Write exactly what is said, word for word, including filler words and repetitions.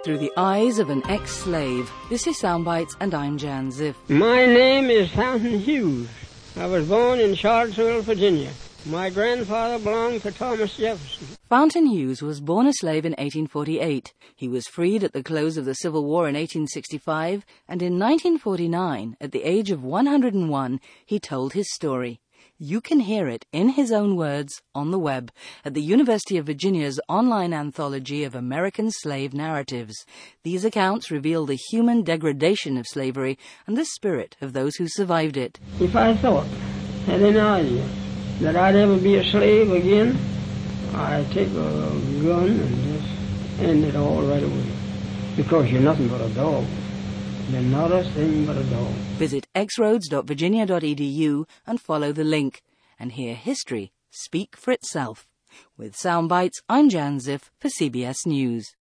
Through the eyes of an ex-slave. This is Soundbites, and I'm Jan Ziff. My name is Fountain Hughes. I was born in Charlottesville, Virginia. My grandfather belonged to Thomas Jefferson. Fountain Hughes was born a slave in eighteen forty-eight. He was freed at the close of the Civil War in eighteen sixty-five, and in nineteen forty-nine, at the age of one hundred and one, he told his story. You can hear it in his own words on the web at the University of Virginia's online anthology of American slave narratives. These accounts reveal the human degradation of slavery and the spirit of those who survived it. If I thought, had any idea, that I'd ever be a slave again, I'd take a gun and just end it all right away. Because you're nothing but a dog. You're not a thing but a dog. Visit x roads dot virginia dot e d u and follow the link, and hear history speak for itself. With Soundbites, I'm Jan Ziff for C B S News.